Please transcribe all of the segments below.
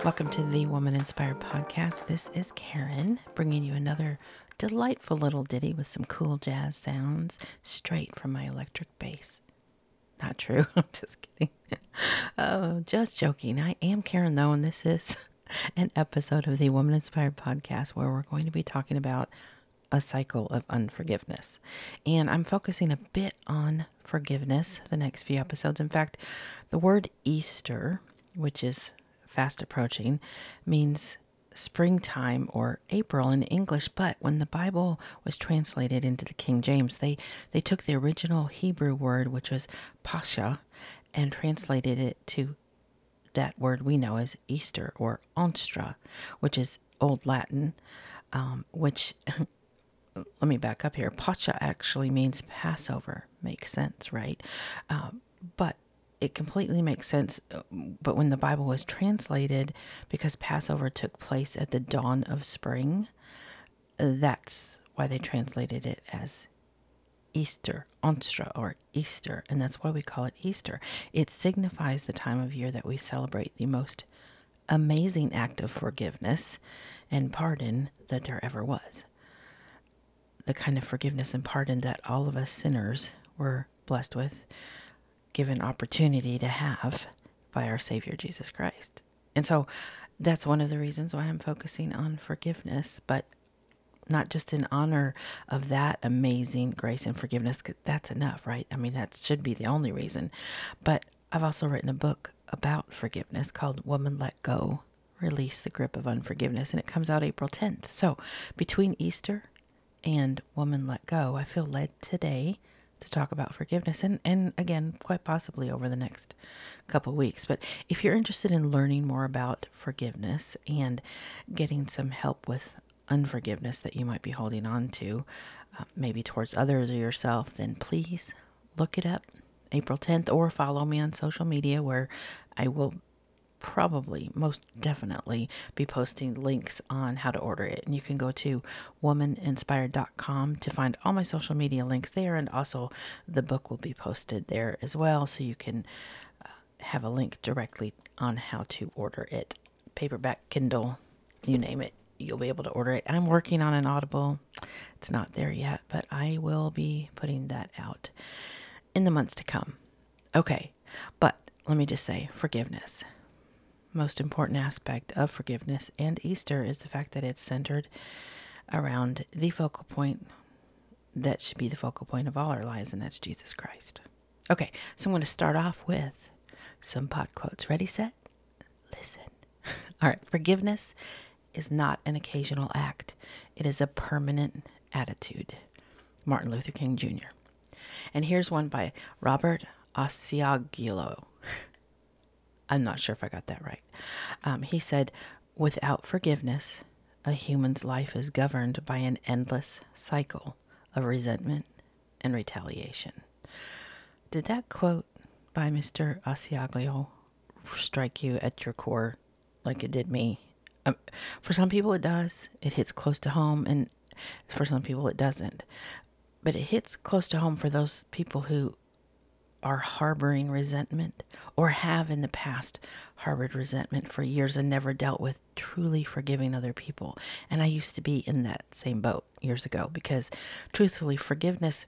Welcome to the Woman Inspired Podcast. This is Karen, bringing you another delightful little ditty with some cool jazz sounds straight from my electric bass. Not true. I'm just kidding. Oh, just joking. I am Karen, though, and this is an episode of the Woman Inspired Podcast where we're going to be talking about a cycle of unforgiveness. And I'm focusing a bit on forgiveness the next few episodes. In fact, the word Easter, which is fast approaching, means springtime or April in English, but when the Bible was translated into the King James, they took the original Hebrew word, which was Pascha, and translated it to that word we know as Easter or Onstra, which is Old Latin, which, let me back up here. Pascha actually means Passover. Makes sense, right? But it completely makes sense. But when the Bible was translated, because Passover took place at the dawn of spring, that's why they translated it as Easter, Onstra, or Easter. And that's why we call it Easter. It signifies the time of year that we celebrate the most amazing act of forgiveness and pardon that there ever was. The kind of forgiveness and pardon that all of us sinners were blessed with, given opportunity to have by our Savior Jesus Christ. And so that's one of the reasons why I'm focusing on forgiveness, but not just in honor of that amazing grace and forgiveness, 'cause that's enough, right? I mean, that should be the only reason. But I've also written a book about forgiveness called Woman Let Go, Release the Grip of Unforgiveness, and it comes out April 10th. So between Easter and Woman Let Go, I feel led today to talk about forgiveness and again, quite possibly over the next couple weeks. But if you're interested in learning more about forgiveness and getting some help with unforgiveness that you might be holding on to, maybe towards others or yourself, then please look it up April 10th or follow me on social media where I will probably, most definitely, be posting links on how to order it. And you can go to womaninspired.com to find all my social media links there. And also the book will be posted there as well. So you can have a link directly on how to order it. Paperback, Kindle, you name it, you'll be able to order it. And I'm working on an Audible. It's not there yet, but I will be putting that out in the months to come. Okay, but let me just say, forgiveness. Most important aspect of forgiveness and Easter is the fact that it's centered around the focal point that should be the focal point of all our lives, and that's Jesus Christ. Okay, so I'm going to start off with some pot quotes. Ready, set, listen. All right, forgiveness is not an occasional act. It is a permanent attitude. Martin Luther King Jr. And here's one by Robert Asiaguilo. I'm not sure if I got that right. He said, without forgiveness, a human's life is governed by an endless cycle of resentment and retaliation. Did that quote by Mr. Asiaglio strike you at your core like it did me? For some people it does. It hits close to home, and for some people it doesn't. But it hits close to home for those people who are harboring resentment or have in the past harbored resentment for years and never dealt with truly forgiving other people. And I used to be in that same boat years ago because truthfully, forgiveness,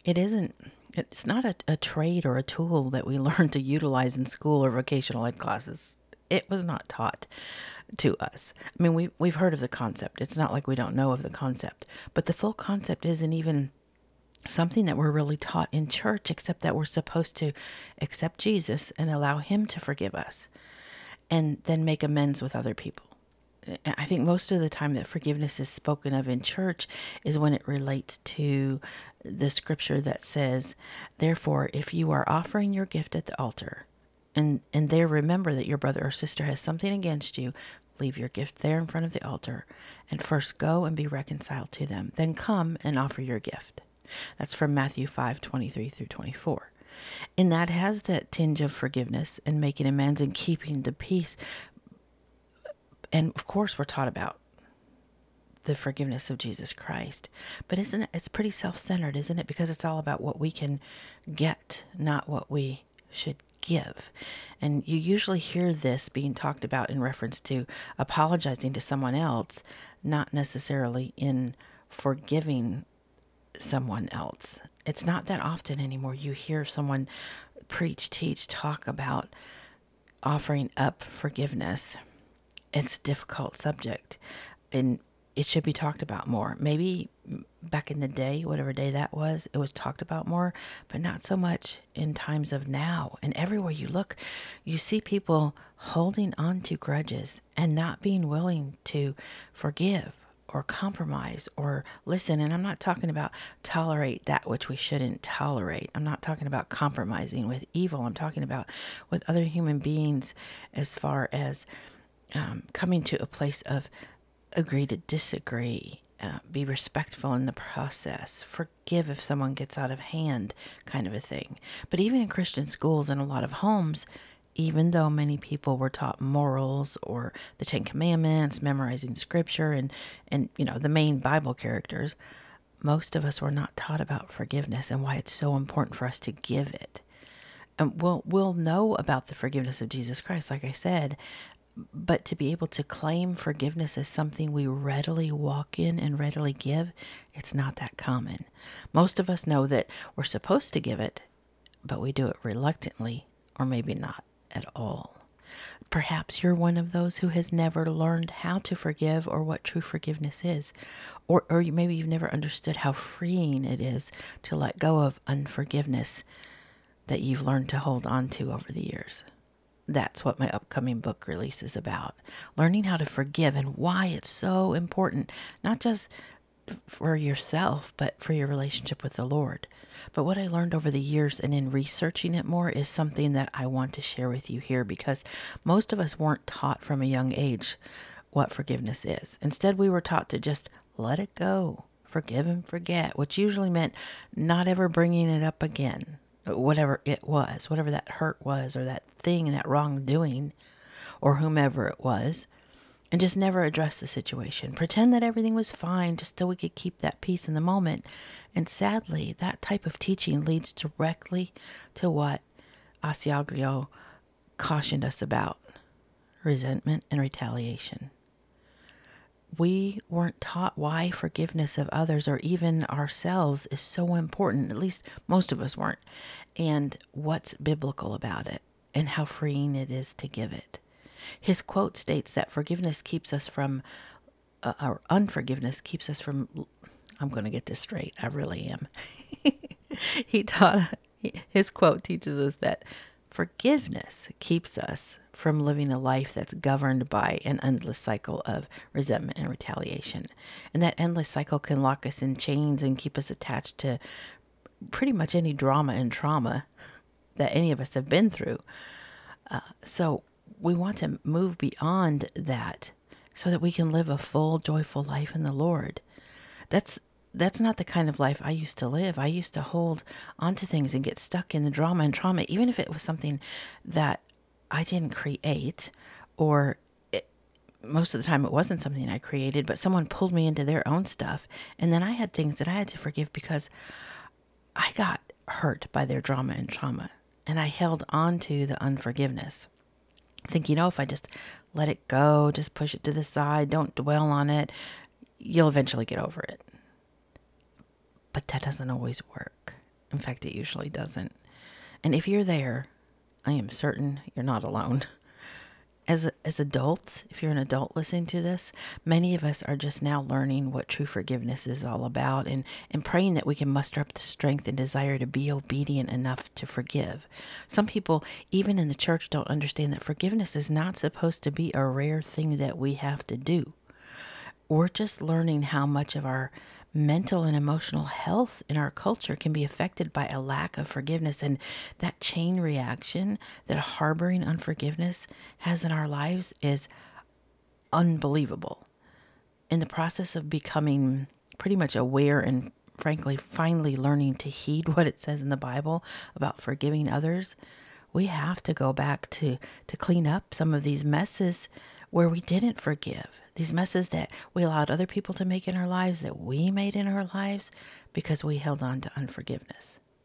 it's not a trade or a tool that we learn to utilize in school or vocational ed classes. It was not taught to us. I mean, we've heard of the concept. It's not like we don't know of the concept, but the full concept isn't even something that we're really taught in church, except that we're supposed to accept Jesus and allow him to forgive us and then make amends with other people. I think most of the time that forgiveness is spoken of in church is when it relates to the scripture that says, therefore, if you are offering your gift at the altar and there remember that your brother or sister has something against you, leave your gift there in front of the altar and first go and be reconciled to them. Then come and offer your gift. That's from Matthew 5:23 through 24. And that has that tinge of forgiveness and making amends and keeping the peace. And of course, we're taught about the forgiveness of Jesus Christ. But it's pretty self-centered, isn't it? Because it's all about what we can get, not what we should forgive. And you usually hear this being talked about in reference to apologizing to someone else, not necessarily in forgiving someone else. It's not that often anymore. You hear someone preach, teach, talk about offering up forgiveness. It's a difficult subject, and it should be talked about more. Maybe back in the day, whatever day that was, it was talked about more, but not so much in times of now. And everywhere you look, you see people holding on to grudges and not being willing to forgive or compromise or listen. And I'm not talking about tolerate that which we shouldn't tolerate. I'm not talking about compromising with evil. I'm talking about with other human beings as far as coming to a place of agree to disagree, be respectful in the process, forgive if someone gets out of hand, kind of a thing. But even in Christian schools and a lot of homes, even though many people were taught morals or the Ten Commandments, memorizing scripture, and the main Bible characters, most of us were not taught about forgiveness and why it's so important for us to give it. And we'll know about the forgiveness of Jesus Christ, like I said, but to be able to claim forgiveness as something we readily walk in and readily give, it's not that common. Most of us know that we're supposed to give it, but we do it reluctantly or maybe not at all. Perhaps you're one of those who has never learned how to forgive or what true forgiveness is. Or maybe you've never understood how freeing it is to let go of unforgiveness that you've learned to hold on to over the years. That's what my upcoming book release is about. Learning how to forgive and why it's so important, not just for yourself, but for your relationship with the Lord. But what I learned over the years and in researching it more is something that I want to share with you here, because most of us weren't taught from a young age what forgiveness is. Instead, we were taught to just let it go, forgive and forget, which usually meant not ever bringing it up again. Whatever it was, whatever that hurt was, or that thing, that wrongdoing, or whomever it was, and just never address the situation. Pretend that everything was fine just so we could keep that peace in the moment. And sadly, that type of teaching leads directly to what Asiaglio cautioned us about: resentment and retaliation. We weren't taught why forgiveness of others or even ourselves is so important. At least most of us weren't. And what's biblical about it and how freeing it is to give it. His quote states that forgiveness keeps us from, or unforgiveness keeps us from, I'm going to get this straight. I really am. His quote teaches us that forgiveness keeps us from living a life that's governed by an endless cycle of resentment and retaliation. And that endless cycle can lock us in chains and keep us attached to pretty much any drama and trauma that any of us have been through. So we want to move beyond that so that we can live a full, joyful life in the Lord. That's not the kind of life I used to live. I used to hold onto things and get stuck in the drama and trauma, even if it was something that I didn't create, or most of the time it wasn't something I created, but someone pulled me into their own stuff. And then I had things that I had to forgive because I got hurt by their drama and trauma. And I held on to the unforgiveness, thinking, if I just let it go, just push it to the side, don't dwell on it, you'll eventually get over it. But that doesn't always work. In fact, it usually doesn't. And if you're there, I am certain you're not alone. As adults, if you're an adult listening to this, many of us are just now learning what true forgiveness is all about, and praying that we can muster up the strength and desire to be obedient enough to forgive. Some people, even in the church, don't understand that forgiveness is not supposed to be a rare thing that we have to do. We're just learning how much of our mental and emotional health in our culture can be affected by a lack of forgiveness, and that chain reaction that harboring unforgiveness has in our lives is unbelievable. In the process of becoming pretty much aware and frankly finally learning to heed what it says in the Bible about forgiving others, we have to go back to clean up some of these messes where we didn't forgive, these messes that we allowed other people to make in our lives, that we made in our lives because we held on to unforgiveness.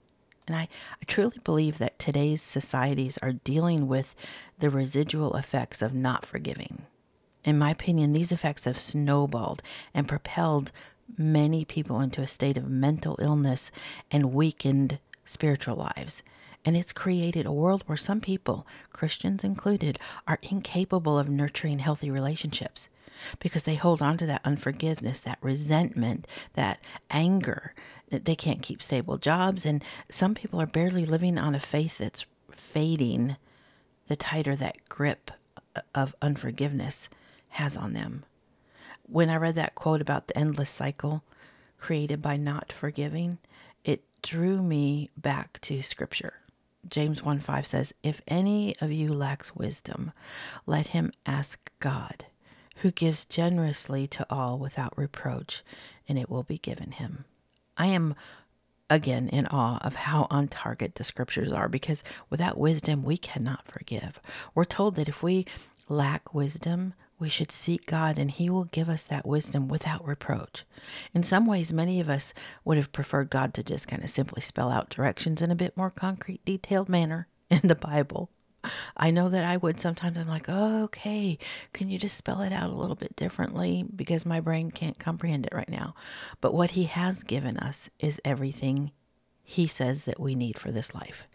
And I truly believe that today's societies are dealing with the residual effects of not forgiving. In my opinion, these effects have snowballed and propelled many people into a state of mental illness and weakened spiritual lives. And it's created a world where some people, Christians included, are incapable of nurturing healthy relationships because they hold on to that unforgiveness, that resentment, that anger. They can't keep stable jobs. And some people are barely living on a faith that's fading the tighter that grip of unforgiveness has on them. When I read that quote about the endless cycle created by not forgiving, it drew me back to Scripture. James 1:5 says, "If any of you lacks wisdom, let him ask God, who gives generously to all without reproach, and it will be given him." I am again in awe of how on target the scriptures are, because without wisdom we cannot forgive. We're told that if we lack wisdom, we should seek God and he will give us that wisdom without reproach. In some ways, many of us would have preferred God to just kind of simply spell out directions in a bit more concrete, detailed manner in the Bible. I know that I would sometimes. I'm like, oh, okay, can you just spell it out a little bit differently? Because my brain can't comprehend it right now. But what he has given us is everything he says that we need for this life.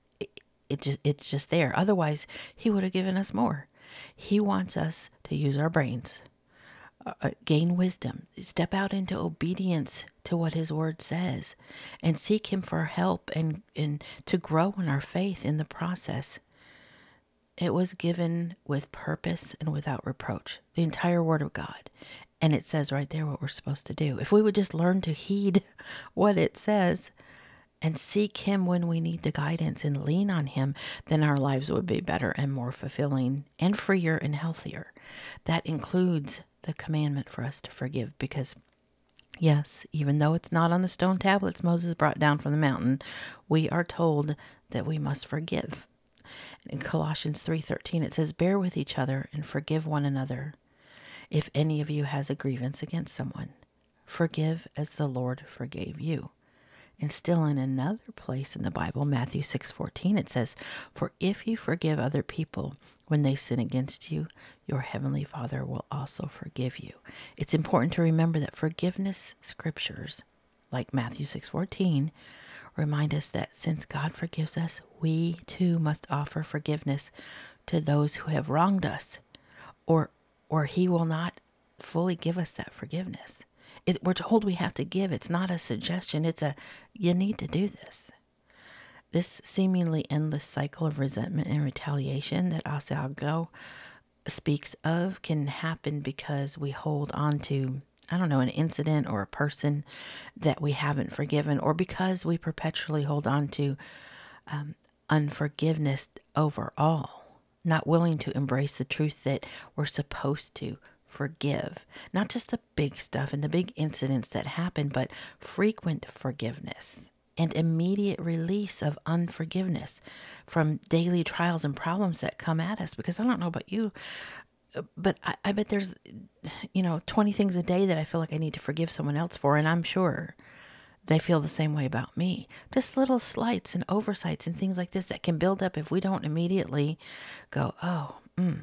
It's just there. Otherwise, he would have given us more. He wants us to use our brains, gain wisdom, step out into obedience to what his word says, and seek him for help and to grow in our faith in the process. It was given with purpose and without reproach, the entire word of God. And it says right there what we're supposed to do. If we would just learn to heed what it says and seek him when we need the guidance and lean on him, then our lives would be better and more fulfilling and freer and healthier. That includes the commandment for us to forgive, because yes, even though it's not on the stone tablets Moses brought down from the mountain, we are told that we must forgive. In Colossians 3:13, it says, "Bear with each other and forgive one another. If any of you has a grievance against someone, forgive as the Lord forgave you." And still in another place in the Bible, Matthew 6:14, it says, "For if you forgive other people when they sin against you, your heavenly Father will also forgive you." It's important to remember that forgiveness scriptures, like Matthew 6:14, remind us that since God forgives us, we too must offer forgiveness to those who have wronged us, or he will not fully give us that forgiveness. We're told we have to give. It's not a suggestion. It's you need to do this. This seemingly endless cycle of resentment and retaliation that Asiago speaks of can happen because we hold on to, I don't know, an incident or a person that we haven't forgiven, or because we perpetually hold on to unforgiveness overall, not willing to embrace the truth that we're supposed to forgive. Not just the big stuff and the big incidents that happen, but frequent forgiveness and immediate release of unforgiveness from daily trials and problems that come at us. Because I don't know about you, but I bet there's, 20 things a day that I feel like I need to forgive someone else for. And I'm sure they feel the same way about me. Just little slights and oversights and things like this that can build up if we don't immediately go, oh,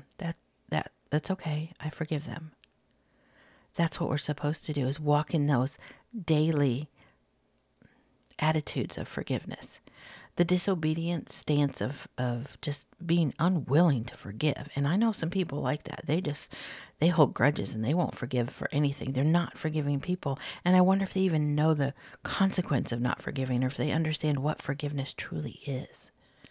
that's okay. I forgive them. That's what we're supposed to do, is walk in those daily attitudes of forgiveness. The disobedient stance of just being unwilling to forgive. And I know some people like that. They hold grudges and they won't forgive for anything. They're not forgiving people. And I wonder if they even know the consequence of not forgiving, or if they understand what forgiveness truly is.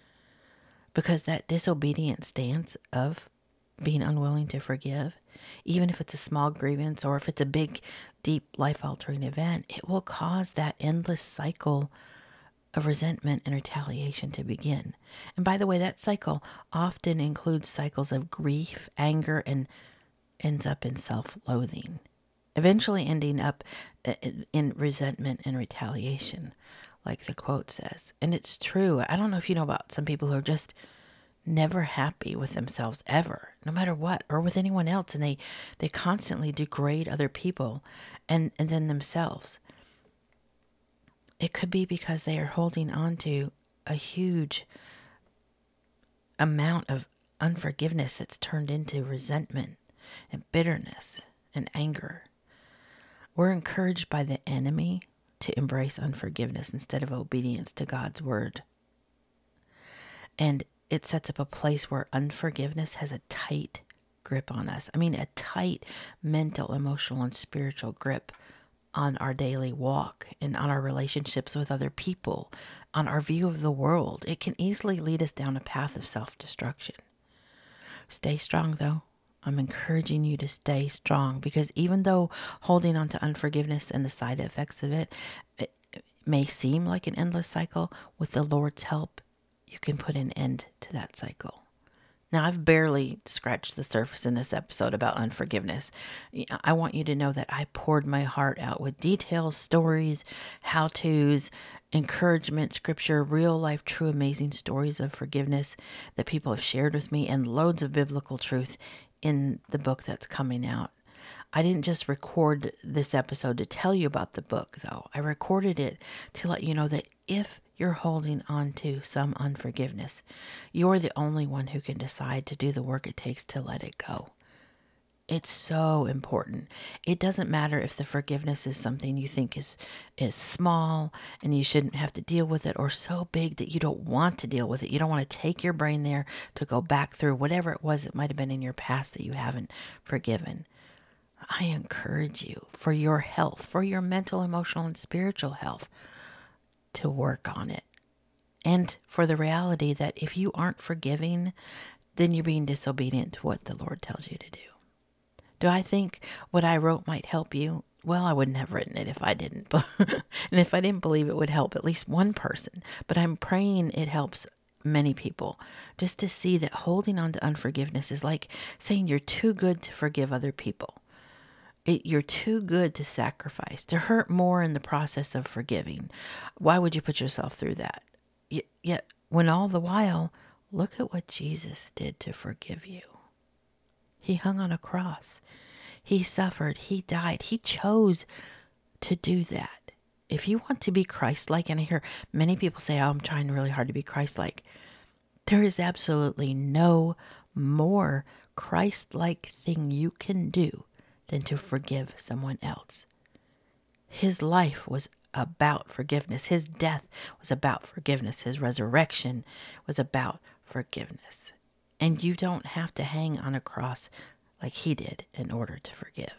Because that disobedient stance of being unwilling to forgive, even if it's a small grievance or if it's a big, deep, life-altering event, it will cause that endless cycle of resentment and retaliation to begin. And by the way, that cycle often includes cycles of grief, anger, and ends up in self-loathing, eventually ending up in resentment and retaliation, like the quote says. And it's true. I don't know if you know about some people who are just never happy with themselves ever, no matter what, or with anyone else, and they constantly degrade other people and then themselves. It could be because they are holding on to a huge amount of unforgiveness that's turned into resentment and bitterness and anger. We're encouraged by the enemy to embrace unforgiveness instead of obedience to God's word. And it sets up a place where unforgiveness has a tight grip on us. I mean, a tight mental, emotional, and spiritual grip on our daily walk and on our relationships with other people, on our view of the world. It can easily lead us down a path of self-destruction. Stay strong, though. I'm encouraging you to stay strong, because even though holding on to unforgiveness and the side effects of it may seem like an endless cycle, with the Lord's help, you can put an end to that cycle. Now, I've barely scratched the surface in this episode about unforgiveness. I want you to know that I poured my heart out with details, stories, how-tos, encouragement, scripture, real life, true, amazing stories of forgiveness that people have shared with me, and loads of biblical truth in the book that's coming out. I didn't just record this episode to tell you about the book, though. I recorded it to let you know that if you're holding on to some unforgiveness, you're the only one who can decide to do the work it takes to let it go. It's so important. It doesn't matter if the forgiveness is something you think is small and you shouldn't have to deal with it, or so big that you don't want to deal with it. You don't want to take your brain there to go back through whatever it was that might have been in your past that you haven't forgiven. I encourage you, for your health, for your mental, emotional, and spiritual health, to work on it. And for the reality that if you aren't forgiving, then you're being disobedient to what the Lord tells you to do. Do I think what I wrote might help you? Well, I wouldn't have written it if I didn't. And if I didn't believe it would help at least one person. But I'm praying it helps many people. Just to see that holding on to unforgiveness is like saying you're too good to forgive other people. You're too good to sacrifice, to hurt more in the process of forgiving. Why would you put yourself through that? Yet, when all the while, look at what Jesus did to forgive you. He hung on a cross. He suffered. He died. He chose to do that. If you want to be Christ-like, and I hear many people say, oh, I'm trying really hard to be Christ-like. There is absolutely no more Christ-like thing you can do than to forgive someone else. His life was about forgiveness. His death was about forgiveness. His resurrection was about forgiveness. And you don't have to hang on a cross like he did in order to forgive.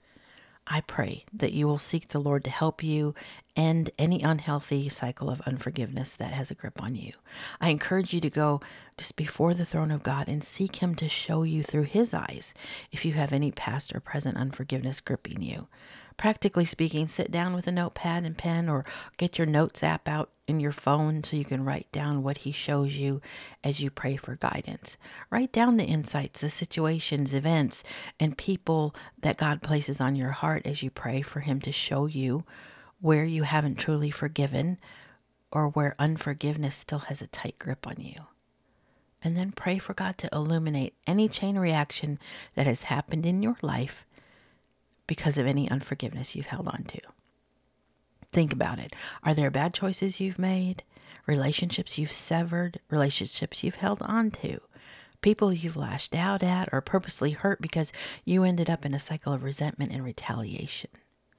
I pray that you will seek the Lord to help you end any unhealthy cycle of unforgiveness that has a grip on you. I encourage you to go just before the throne of God and seek him to show you through his eyes if you have any past or present unforgiveness gripping you. Practically speaking, sit down with a notepad and pen, or get your notes app out in your phone so you can write down what he shows you as you pray for guidance. Write down the insights, the situations, events, and people that God places on your heart as you pray for him to show you where you haven't truly forgiven, or where unforgiveness still has a tight grip on you. And then pray for God to illuminate any chain reaction that has happened in your life because of any unforgiveness you've held on to. Think about it. Are there bad choices you've made? Relationships you've severed? Relationships you've held on to? People you've lashed out at or purposely hurt because you ended up in a cycle of resentment and retaliation?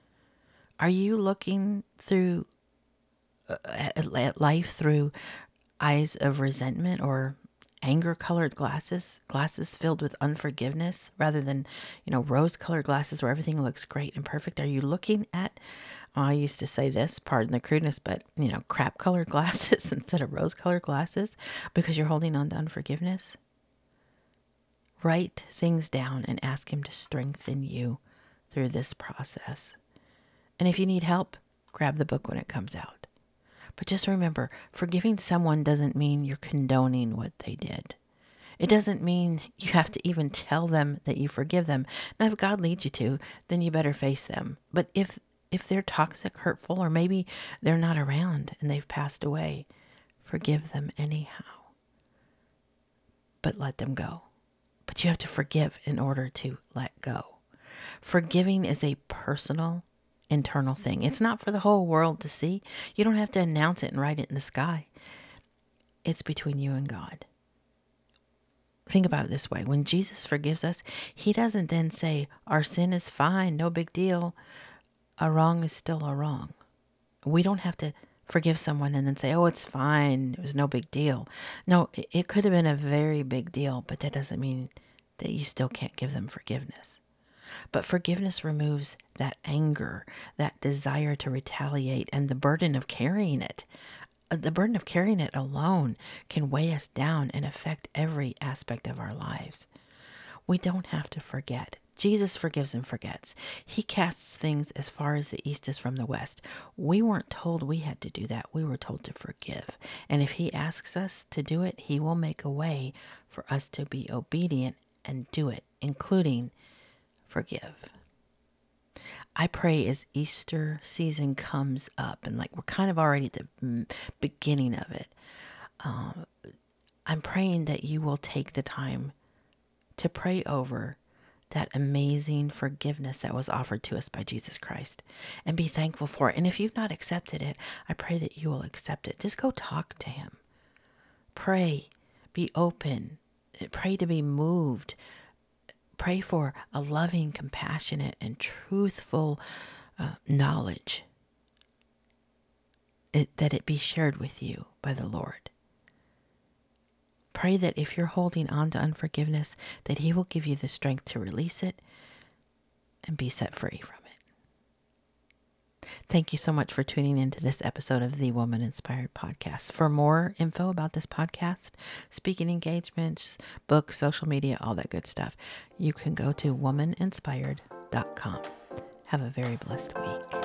Are you looking through at life through eyes of resentment or anger-colored glasses filled with unforgiveness, rather than, rose-colored glasses where everything looks great and perfect? Are you looking at, I used to say this, pardon the crudeness, but, crap-colored glasses instead of rose-colored glasses because you're holding on to unforgiveness? Write things down and ask him to strengthen you through this process. And if you need help, grab the book when it comes out. But just remember, forgiving someone doesn't mean you're condoning what they did. It doesn't mean you have to even tell them that you forgive them. Now, if God leads you to, then you better face them. But if they're toxic, hurtful, or maybe they're not around and they've passed away, forgive them anyhow. But let them go. But you have to forgive in order to let go. Forgiving is a personal internal thing. It's not for the whole world to see. You don't have to announce it and write it in the sky. It's between you and God. Think about it this way. When Jesus forgives us, he doesn't then say, our sin is fine, no big deal. A wrong is still a wrong. We don't have to forgive someone and then say, oh, it's fine, it was no big deal. No, it could have been a very big deal, but that doesn't mean that you still can't give them forgiveness. But forgiveness removes that anger, that desire to retaliate, and the burden of carrying it. The burden of carrying it alone can weigh us down and affect every aspect of our lives. We don't have to forget. Jesus forgives and forgets. He casts things as far as the east is from the west. We weren't told we had to do that. We were told to forgive. And if he asks us to do it, he will make a way for us to be obedient and do it, including forgive. I pray as Easter season comes up, and like we're kind of already at the beginning of it, I'm praying that you will take the time to pray over that amazing forgiveness that was offered to us by Jesus Christ and be thankful for it. And if you've not accepted it, I pray that you will accept it. Just go talk to him. Pray, be open, pray to be moved. Pray for a loving, compassionate, and truthful knowledge that it be shared with you by the Lord. Pray that if you're holding on to unforgiveness, that he will give you the strength to release it and be set free from it. Thank you so much for tuning into this episode of the Woman Inspired Podcast. For more info about this podcast, speaking engagements, books, social media, all that good stuff, you can go to womaninspired.com. Have a very blessed week.